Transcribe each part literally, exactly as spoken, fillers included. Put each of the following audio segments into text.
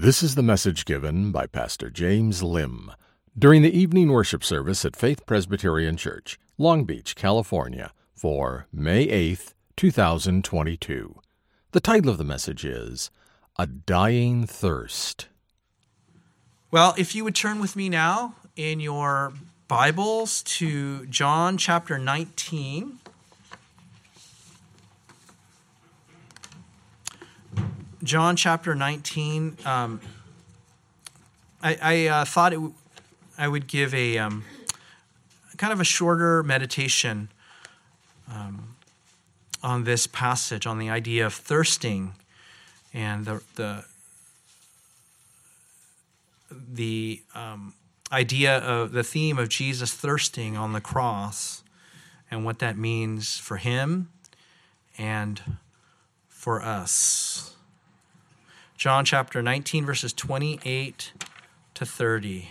This is the message given by Pastor James Lim during the evening worship service at Faith Presbyterian Church, Long Beach, California, for May eighth, twenty twenty-two. The title of the message is A Dying Thirst. Well, if you would turn with me now in your Bibles to John chapter nineteen. John chapter nineteen. Um, I, I uh, thought it w- I would give a um, kind of a shorter meditation um, on this passage, on the idea of thirsting and the the the um, idea of the theme of Jesus thirsting on the cross and what that means for him and for us. John chapter nineteen, verses twenty-eight to thirty.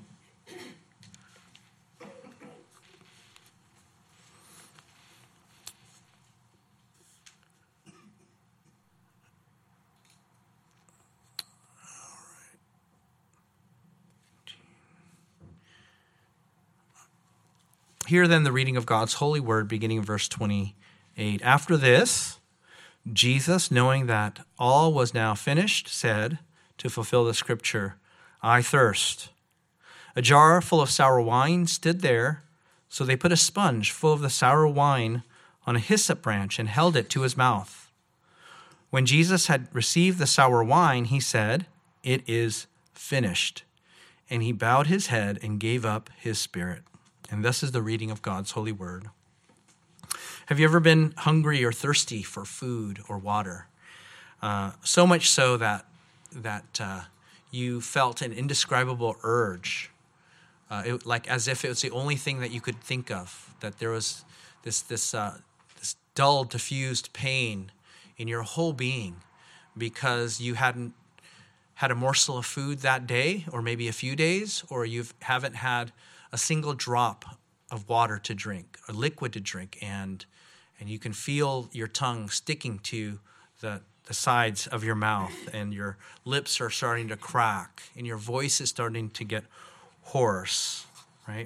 Hear then the reading of God's holy word, beginning in verse twenty-eight. After this, Jesus, knowing that all was now finished, said, to fulfill the scripture, I thirst. A jar full of sour wine stood there, so they put a sponge full of the sour wine on a hyssop branch and held it to his mouth. When Jesus had received the sour wine, he said, It is finished. And he bowed his head and gave up his spirit. And this is the reading of God's holy word. Have you ever been hungry or thirsty for food or water? Uh, so much so that that uh, you felt an indescribable urge, uh, it, like as if it was the only thing that you could think of. That there was this this uh, this dull, diffused pain in your whole being because you hadn't had a morsel of food that day, or maybe a few days, or you haven't had a single drop of water to drink, or liquid to drink, and and you can feel your tongue sticking to the, the sides of your mouth, and your lips are starting to crack, and your voice is starting to get hoarse, right?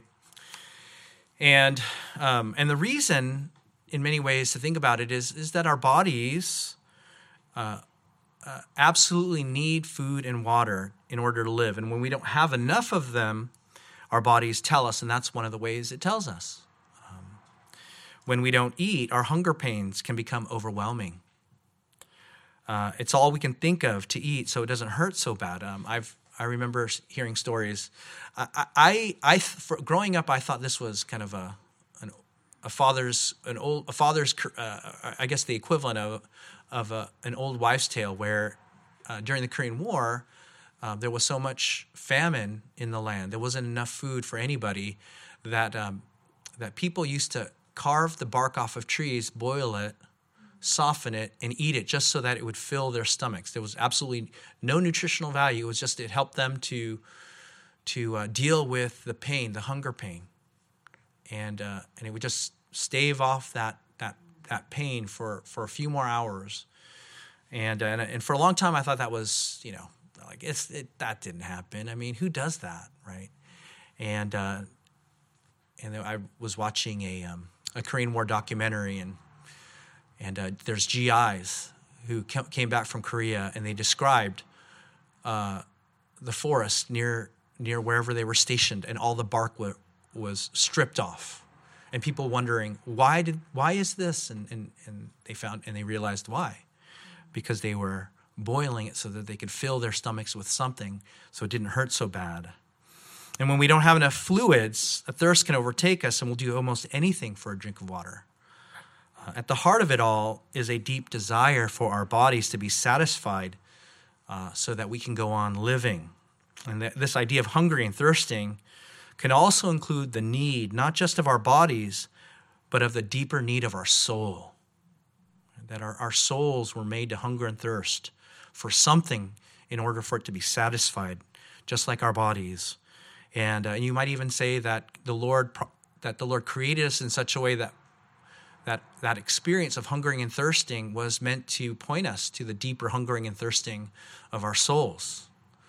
And um, and the reason, in many ways, to think about it is, is that our bodies uh, uh, absolutely need food and water in order to live. And when we don't have enough of them, our bodies tell us, and that's one of the ways it tells us. Um, when we don't eat, our hunger pains can become overwhelming. Uh, it's all we can think of to eat, so it doesn't hurt so bad. Um, I've I remember hearing stories. I, I, I for, growing up, I thought this was kind of a an, a father's an old a father's uh, I guess the equivalent of of a, an old wives' tale, where uh, during the Korean War, Uh, there was so much famine in the land. There wasn't enough food for anybody that um, that people used to carve the bark off of trees, boil it, soften it, and eat it just so that it would fill their stomachs. There was absolutely no nutritional value. It was just it helped them to to uh, deal with the pain, the hunger pain, and uh, and it would just stave off that that that pain for, for a few more hours. And, uh, and and for a long time, I thought that was, you know. Like it's it, that didn't happen. I mean, who does that, right? And uh, and I was watching a um, a Korean War documentary, and and uh, there's G Is who came back from Korea, and they described uh, the forest near near wherever they were stationed, and all the bark w- was stripped off, and people wondering why did why is this, and and and they found and they realized why, because they were boiling it so that they could fill their stomachs with something so it didn't hurt so bad. And when we don't have enough fluids, a thirst can overtake us, and we'll do almost anything for a drink of water. Uh, at the heart of it all is a deep desire for our bodies to be satisfied uh, so that we can go on living. And th- this idea of hungry and thirsting can also include the need, not just of our bodies, but of the deeper need of our soul. That our, our souls were made to hunger and thirst for something in order for it to be satisfied, just like our bodies. And, uh, and you might even say that the Lord that the Lord created us in such a way that that that experience of hungering and thirsting was meant to point us to the deeper hungering and thirsting of our souls.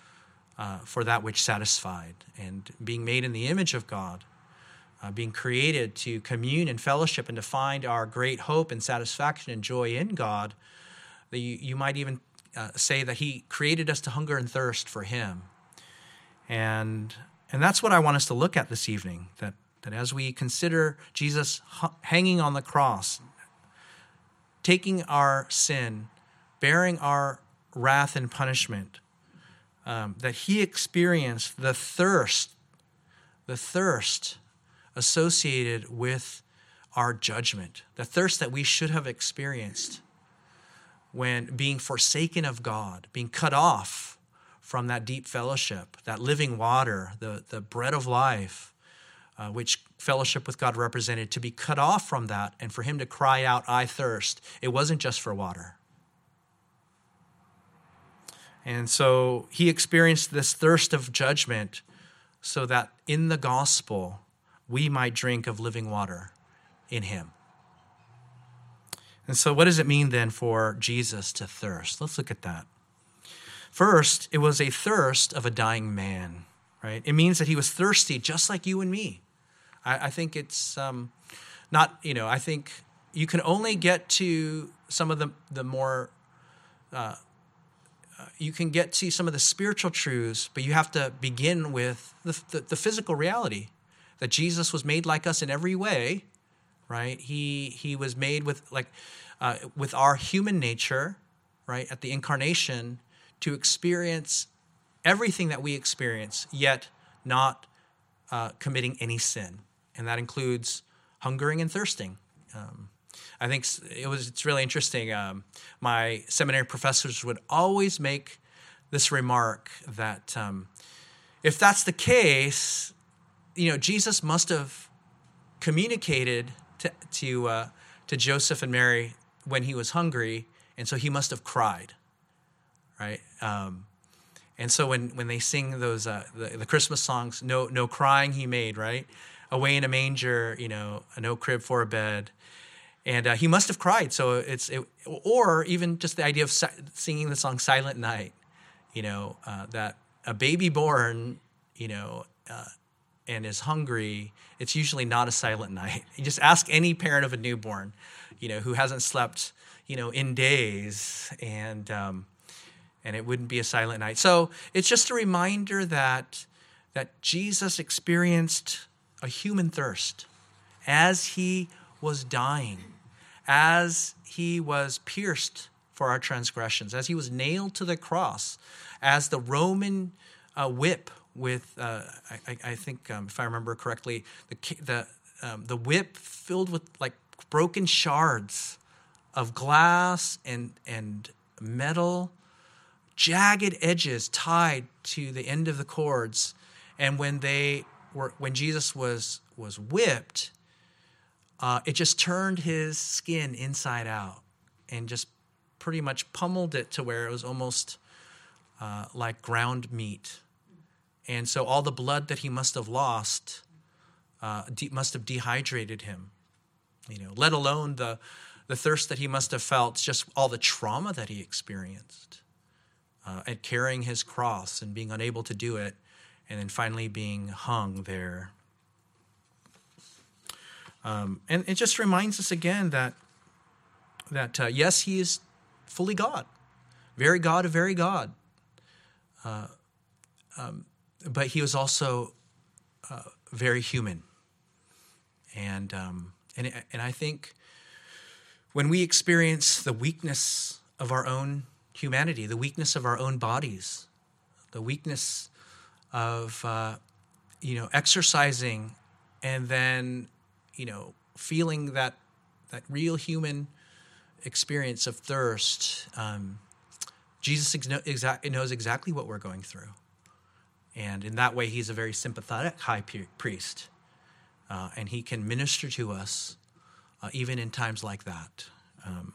uh, for that which satisfied, and being made in the image of God, uh, being created to commune and fellowship and to find our great hope and satisfaction and joy in God. The, you might even uh, say that he created us to hunger and thirst for him. And and that's what I want us to look at this evening, that, that as we consider Jesus hanging on the cross, taking our sin, bearing our wrath and punishment, um, that he experienced the thirst, the thirst associated with our judgment, the thirst that we should have experienced when being forsaken of God, being cut off from that deep fellowship, that living water, the, the bread of life, uh, which fellowship with God represented, to be cut off from that and for him to cry out, I thirst. It wasn't just for water. And so he experienced this thirst of judgment so that in the gospel, we might drink of living water in him. And so what does it mean then for Jesus to thirst? Let's look at that. First, it was a thirst of a dying man, right? It means that he was thirsty just like you and me. I, I think it's um, not, you know, I think you can only get to some of the, the more, uh, uh, you can get to some of the spiritual truths, but you have to begin with the, the, the physical reality that Jesus was made like us in every way, right? He he was made with like uh, with our human nature, right? At the incarnation, to experience everything that we experience, yet not uh, committing any sin, and that includes hungering and thirsting. Um, I think it was it's really interesting. Um, my seminary professors would always make this remark that um, if that's the case, you know, Jesus must have communicated to to, uh, to Joseph and Mary when he was hungry, and so he must have cried, right? Um, and so when, when they sing those uh, the, the Christmas songs, no no crying he made, right? Away in a manger, you know, no crib for a bed, and uh, he must have cried. So it's it, or even just the idea of si- singing the song "Silent Night," you know, uh, that a baby born, you know. Uh, and is hungry, it's usually not a silent night. You just ask any parent of a newborn, you know, who hasn't slept, you know, in days, and um, and it wouldn't be a silent night. So it's just a reminder that that Jesus experienced a human thirst as he was dying, as he was pierced for our transgressions, as he was nailed to the cross, as the Roman uh, whip with, uh, I, I think, um, if I remember correctly, the the um, the whip filled with like broken shards of glass and and metal, jagged edges tied to the end of the cords, and when they were when Jesus was was whipped, uh, it just turned his skin inside out and just pretty much pummeled it to where it was almost uh, like ground meat. And so all the blood that he must have lost uh, de- must have dehydrated him, you know, let alone the, the thirst that he must have felt, just all the trauma that he experienced uh, at carrying his cross and being unable to do it, and then finally being hung there. Um, and it just reminds us again that, that uh, yes, he is fully God, very God of very God. Uh, um, But he was also uh, very human, and um, and and I think when we experience the weakness of our own humanity, the weakness of our own bodies, the weakness of uh, you know exercising, and then you know feeling that that real human experience of thirst, um, Jesus exa- knows exactly what we're going through. And in that way, he's a very sympathetic high priest. Uh, and he can minister to us uh, even in times like that. Um,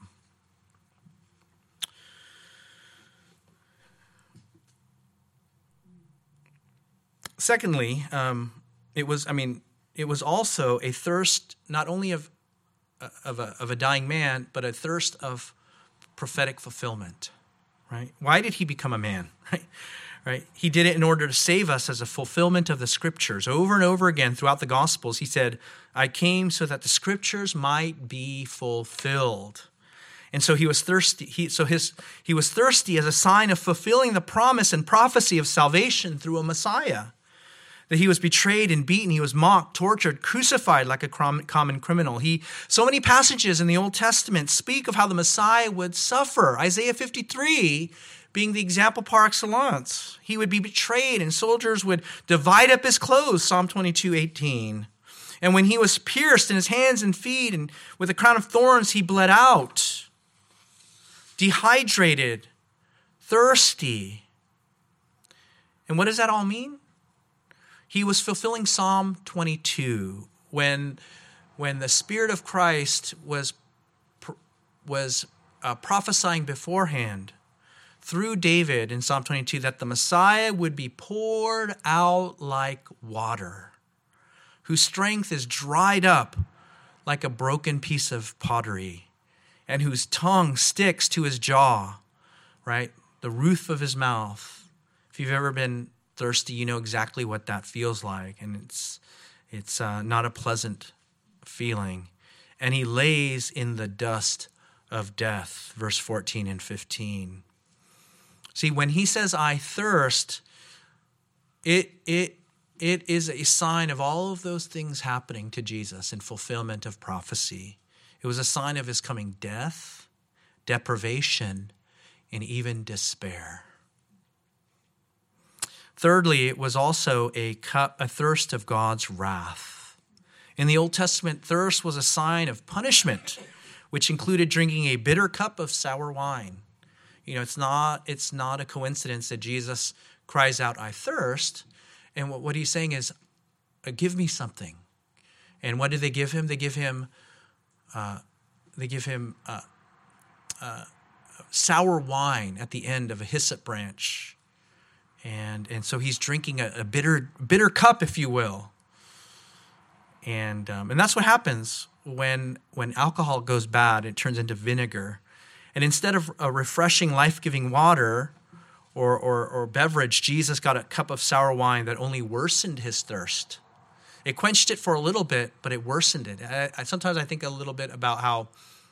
secondly, um, it was, I mean, it was also a thirst not only of, of, a, of a dying man, but a thirst of prophetic fulfillment, right? Why did he become a man, right? right? He did it in order to save us as a fulfillment of the scriptures. Over and over again throughout the Gospels, he said, I came so that the scriptures might be fulfilled. And so he was thirsty. He, so his, he was thirsty as a sign of fulfilling the promise and prophecy of salvation through a Messiah. That he was betrayed and beaten, he was mocked, tortured, crucified like a common criminal. He, so many passages in the Old Testament speak of how the Messiah would suffer. Isaiah fifty-three being the example par excellence. He would be betrayed and soldiers would divide up his clothes, Psalm twenty-two eighteen. And when he was pierced in his hands and feet and with a crown of thorns, he bled out. Dehydrated, thirsty. And what does that all mean? He was fulfilling Psalm twenty-two when, when the Spirit of Christ was, was uh, prophesying beforehand through David in Psalm twenty-two that the Messiah would be poured out like water, whose strength is dried up like a broken piece of pottery, and whose tongue sticks to his jaw, right? The roof of his mouth. If you've ever been thirsty, you know exactly what that feels like, and it's it's uh, not a pleasant feeling. And he lays in the dust of death, verse fourteen and fifteen. See, when he says, I thirst, it it it is a sign of all of those things happening to Jesus in fulfillment of prophecy. It was a sign of his coming death, deprivation, and even despair. Thirdly, it was also a cup, a thirst of God's wrath. In the Old Testament, thirst was a sign of punishment, which included drinking a bitter cup of sour wine. You know, it's not, it's not a coincidence that Jesus cries out, I thirst. And what, what he's saying is, give me something. And what do they give him? They give him Uh, they give him uh, uh, sour wine at the end of a hyssop branch. And and so he's drinking a, a bitter bitter cup, if you will. And um, and that's what happens when when alcohol goes bad, it turns into vinegar. And instead of a refreshing, life-giving water or, or, or beverage, Jesus got a cup of sour wine that only worsened his thirst. It quenched it for a little bit, but it worsened it. I, I, sometimes I think a little bit about how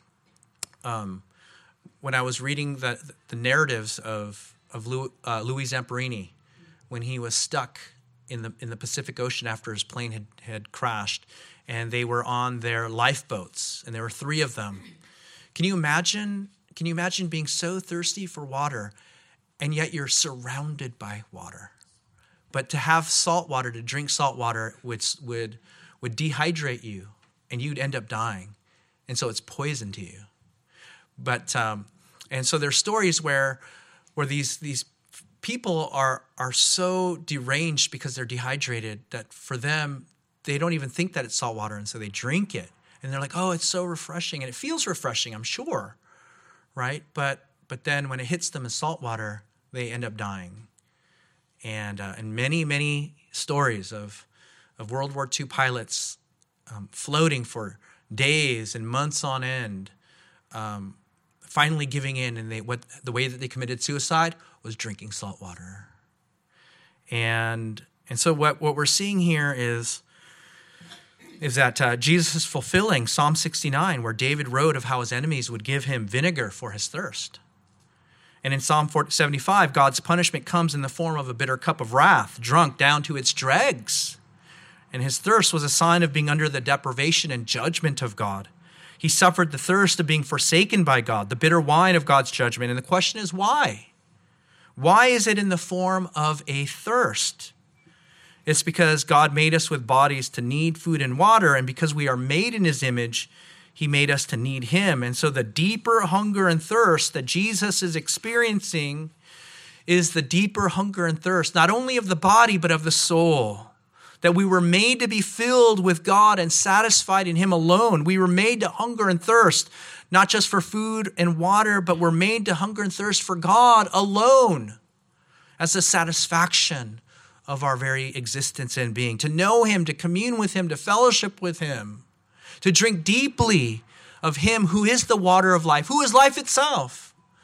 um, when I was reading the, the narratives of, of Louis, uh, Louis Zamperini, when he was stuck in the in the Pacific Ocean after his plane had, had crashed, and they were on their lifeboats, and there were three of them. Can you imagine, can you imagine being so thirsty for water, and yet you're surrounded by water? But to have salt water, to drink salt water, would, would, would dehydrate you, and you'd end up dying. And so it's poison to you. But um, and so there's stories where where these these people are are so deranged because they're dehydrated that for them, they don't even think that it's salt water, and so they drink it. And they're like, oh, it's so refreshing. And it feels refreshing, I'm sure, right? But but then when it hits them as salt water, they end up dying. And uh, and many, many stories of, of World War Two pilots um, floating for days and months on end, um, finally giving in, and they what the way that they committed suicide was drinking salt water. And and so what, what we're seeing here is, is that uh, Jesus is fulfilling Psalm sixty-nine, where David wrote of how his enemies would give him vinegar for his thirst. And in Psalm seventy-five, God's punishment comes in the form of a bitter cup of wrath, drunk down to its dregs. And his thirst was a sign of being under the deprivation and judgment of God. He suffered the thirst of being forsaken by God, the bitter wine of God's judgment. And the question is, why? Why is it in the form of a thirst? It's because God made us with bodies to need food and water, and because we are made in his image, he made us to need him. And so the deeper hunger and thirst that Jesus is experiencing is the deeper hunger and thirst, not only of the body, but of the soul. That we were made to be filled with God and satisfied in him alone. We were made to hunger and thirst, not just for food and water, but we're made to hunger and thirst for God alone as the satisfaction of our very existence and being. To know him, to commune with him, to fellowship with him. To drink deeply of him who is the water of life, who is life itself.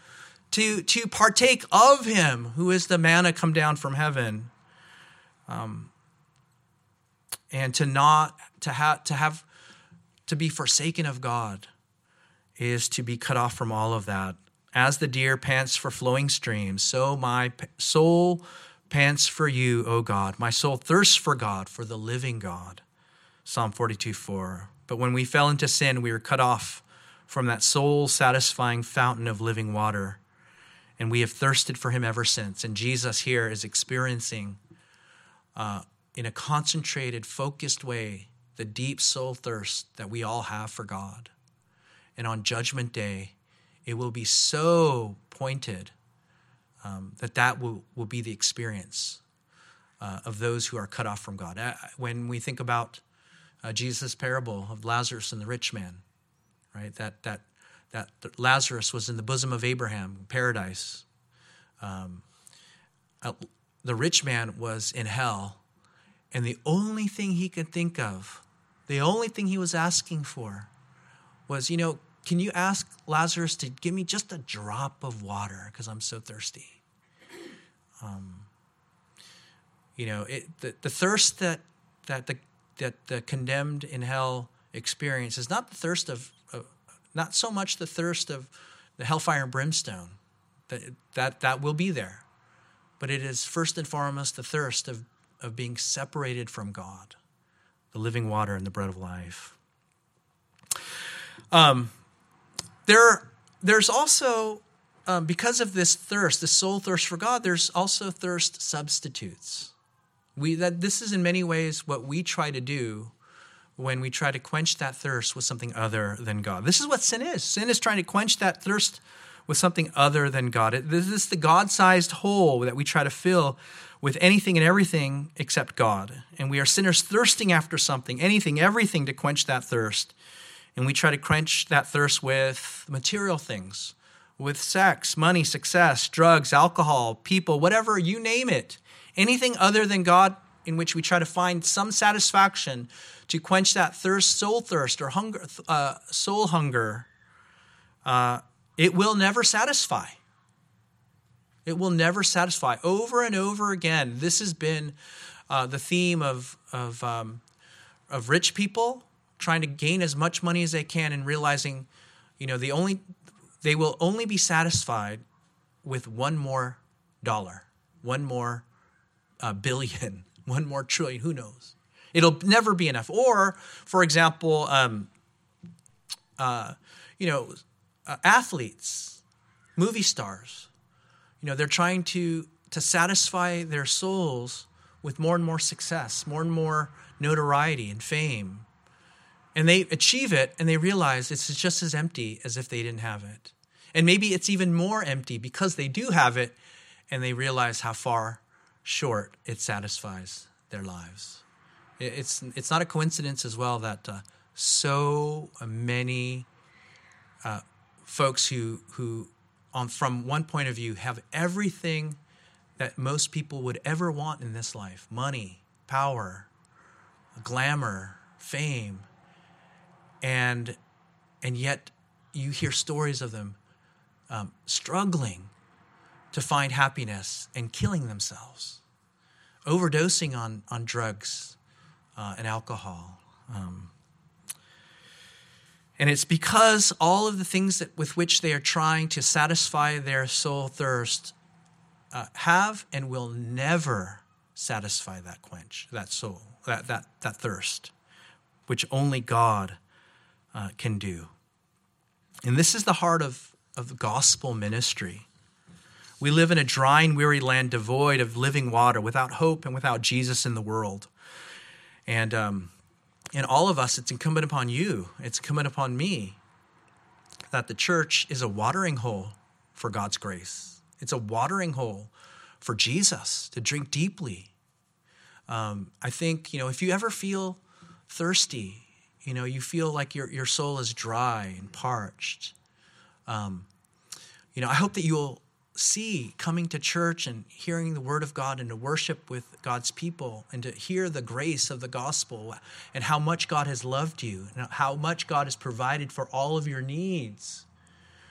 to, to partake of him, who is the manna come down from heaven. Um, and to not, to have, to have, to be forsaken of God is to be cut off from all of that. As the deer pants for flowing streams, so my soul pants for you, O God. My soul thirsts for God, for the living God. Psalm forty-two four. But when we fell into sin, we were cut off from that soul-satisfying fountain of living water. And we have thirsted for him ever since. And Jesus here is experiencing, uh, in a concentrated, focused way, the deep soul thirst that we all have for God. And on Judgment Day, it will be so pointed um, that that will, will be the experience uh, of those who are cut off from God. Uh, when we think about uh, Jesus' parable of Lazarus and the rich man, right? That that that Lazarus was in the bosom of Abraham, paradise. Um, uh, the rich man was in hell, and the only thing he could think of, the only thing he was asking for was, you know, can you ask Lazarus to give me just a drop of water because I'm so thirsty? Um, you know, it, the, the thirst that that the that the condemned in hell experience is not the thirst of, of not so much the thirst of the hellfire and brimstone. That that that will be there, but it is first and foremost the thirst of of being separated from God, the living water and the bread of life. Um. There, there's also, um, because of this thirst, this soul thirst for God, there's also thirst substitutes. We that this is in many ways what we try to do when we try to quench that thirst with something other than God. This is what sin is. Sin is trying to quench that thirst with something other than God. It, this is the God-sized hole that we try to fill with anything and everything except God. And we are sinners thirsting after something, anything, everything to quench that thirst. And we try to quench that thirst with material things, with sex, money, success, drugs, alcohol, people, whatever, you name it. Anything other than God in which we try to find some satisfaction to quench that thirst, soul thirst or hunger, uh, soul hunger, uh, it will never satisfy. It will never satisfy. Over and over again, this has been uh, the theme of, of, um, of rich people trying to gain as much money as they can and realizing, you know, they only they will only be satisfied with one more dollar, one more uh, billion, one more trillion, who knows? It'll never be enough. Or, for example, um, uh, you know, uh, athletes, movie stars, you know, they're trying to to satisfy their souls with more and more success, more and more notoriety and fame. And they achieve it, and they realize it's just as empty as if they didn't have it. And maybe it's even more empty because they do have it, and they realize how far short it satisfies their lives. It's it's not a coincidence as well that uh, so many uh, folks who who, on from one point of view, have everything that most people would ever want in this life: money, power, glamour, fame. And and yet you hear stories of them um, struggling to find happiness and killing themselves, overdosing on, on drugs uh, and alcohol. Um, and it's because all of the things that with which they are trying to satisfy their soul thirst uh, have and will never satisfy that quench, that soul, that that that thirst, which only God Uh, can do. And this is the heart of, of the gospel ministry. We live in a dry and weary land devoid of living water, without hope and without Jesus in the world. And um, and all of us, it's incumbent upon you, it's incumbent upon me, that the church is a watering hole for God's grace. It's a watering hole for Jesus to drink deeply. Um, I think, you know, if you ever feel thirsty, you know, you feel like your, your soul is dry and parched. Um, you know, I hope that you'll see coming to church and hearing the word of God and to worship with God's people and to hear the grace of the gospel and how much God has loved you and how much God has provided for all of your needs.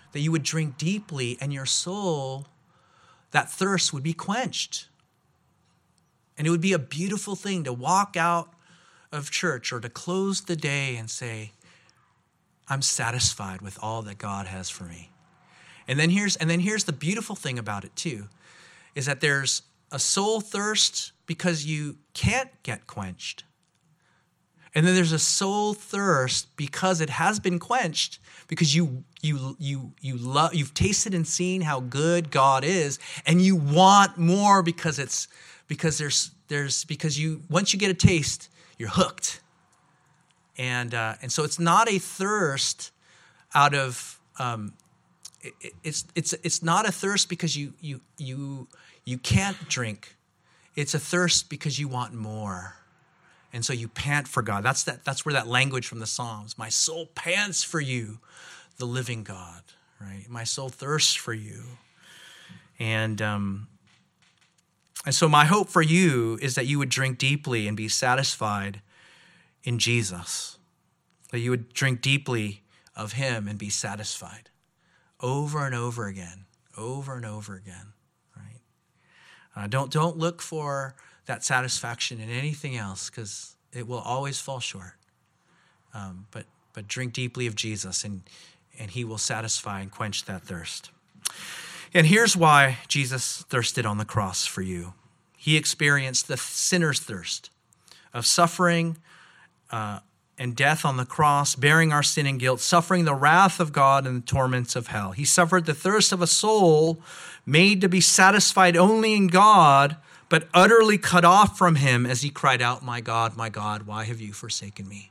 that you would drink deeply, and your soul, that thirst would be quenched. And it would be a beautiful thing to walk out of church or to close the day and say, I'm satisfied with all that God has for me. And then here's and then here's the beautiful thing about it too, is that there's a soul thirst because you can't get quenched. And then there's a soul thirst because it has been quenched, because you you you you love you've tasted and seen how good God is, and you want more because it's because there's there's because you once you get a taste, you're hooked. And uh, and so it's not a thirst out of um, it, it's it's it's not a thirst because you you you you can't drink. It's a thirst because you want more, and so you pant for God. That's that. That's where that language from the Psalms. My soul pants for you, the living God. Right. My soul thirsts for you, and um, and so my hope for you is that you would drink deeply and be satisfied in Jesus, that you would drink deeply of him and be satisfied over and over again, over and over again, right? Uh, don't, don't look for that satisfaction in anything else, because it will always fall short. Um, but, but drink deeply of Jesus, and, and he will satisfy and quench that thirst. And here's why Jesus thirsted on the cross for you. He experienced the sinner's thirst of suffering, Uh, and death on the cross, bearing our sin and guilt, suffering the wrath of God and the torments of hell. He suffered the thirst of a soul made to be satisfied only in God, but utterly cut off from him as he cried out, my God, my God, why have you forsaken me?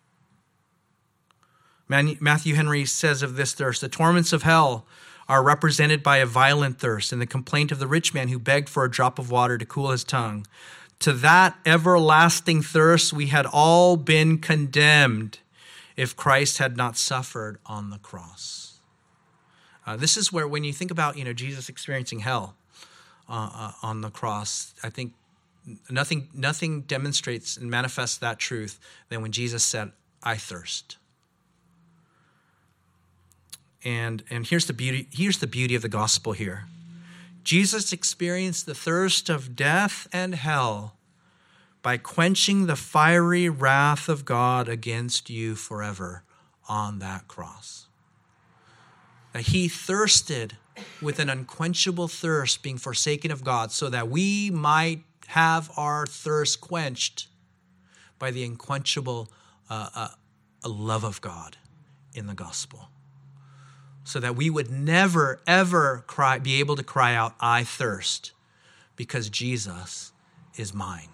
Matthew Henry says of this thirst, the torments of hell are represented by a violent thirst and the complaint of the rich man who begged for a drop of water to cool his tongue. To that everlasting thirst we had all been condemned if Christ had not suffered on the cross. Uh, this is where, when you think about, you know, Jesus experiencing hell uh, uh, on the cross, I think nothing nothing demonstrates and manifests that truth than when Jesus said, I thirst. And and here's the beauty, here's the beauty of the gospel here. Jesus experienced the thirst of death and hell by quenching the fiery wrath of God against you forever on that cross. That he thirsted with an unquenchable thirst, being forsaken of God, so that we might have our thirst quenched by the unquenchable uh, uh, love of God in the gospel. So that we would never, ever cry, be able to cry out, I thirst, because Jesus is mine.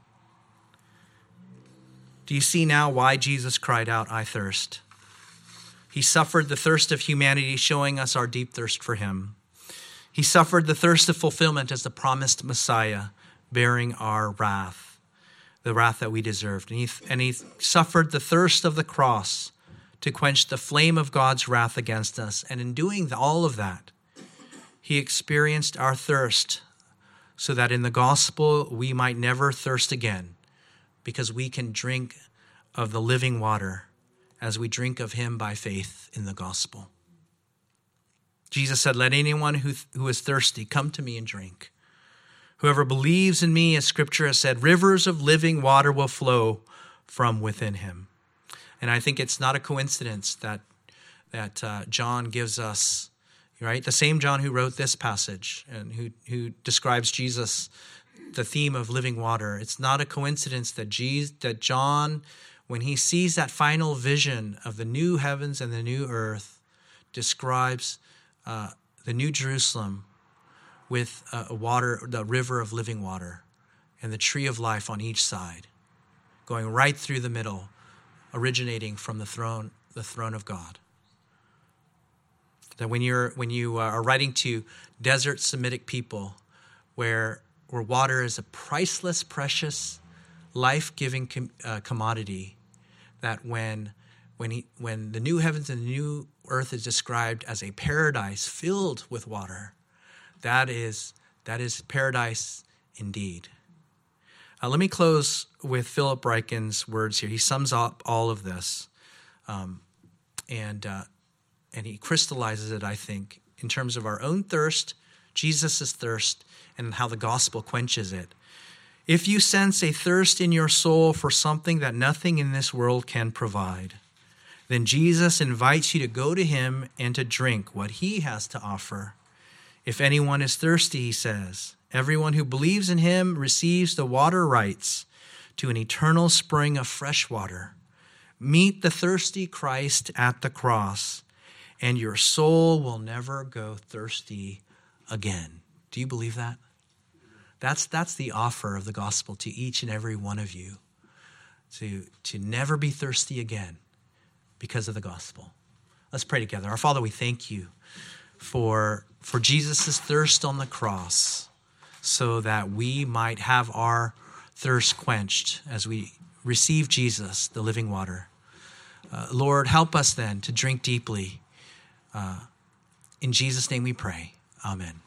Do you see now why Jesus cried out, I thirst? He suffered the thirst of humanity, showing us our deep thirst for him. He suffered the thirst of fulfillment as the promised Messiah, bearing our wrath, the wrath that we deserved. And he, and he suffered the thirst of the cross to quench the flame of God's wrath against us. And in doing all of that, he experienced our thirst so that in the gospel we might never thirst again, because we can drink of the living water as we drink of him by faith in the gospel. Jesus said, let anyone who, who is thirsty come to me and drink. Whoever believes in me, as scripture has said, rivers of living water will flow from within him. And I think it's not a coincidence that that uh, John gives us, right? The same John who wrote this passage and who, who describes Jesus, the theme of living water. It's not a coincidence that Jesus, that John, when he sees that final vision of the new heavens and the new earth, describes uh, the new Jerusalem with a water, the river of living water, and the tree of life on each side, going right through the middle, originating from the throne, the throne of God. That when you're when you are writing to desert Semitic people, where where water is a priceless, precious, life-giving com, uh, commodity, that when when he when the new heavens and the new earth is described as a paradise filled with water, that is that is paradise indeed. Uh, let me close with Philip Ryken's words here. He sums up all of this, um, and uh, and he crystallizes it, I think, in terms of our own thirst, Jesus' thirst, and how the gospel quenches it. If you sense a thirst in your soul for something that nothing in this world can provide, then Jesus invites you to go to him and to drink what he has to offer. If anyone is thirsty, he says, everyone who believes in him receives the water rights to an eternal spring of fresh water. Meet the thirsty Christ at the cross, and your soul will never go thirsty again. Do you believe that? That's, that's the offer of the gospel to each and every one of you, to, to never be thirsty again because of the gospel. Let's pray together. Our Father, we thank you for, for Jesus' thirst on the cross so that we might have our thirst quenched as we receive Jesus, the living water. Uh, Lord, help us then to drink deeply. Uh, in Jesus' name we pray. Amen.